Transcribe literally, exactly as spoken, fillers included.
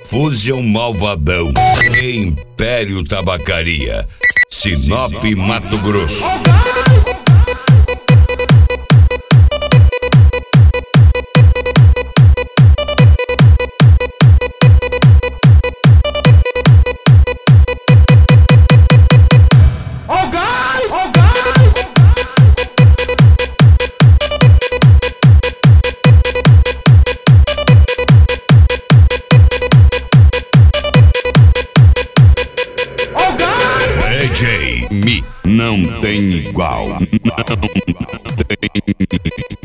Fusion Malvadão, Império Tabacaria, Sinop, Mato Grosso. D J Mi não tem igual, não tem.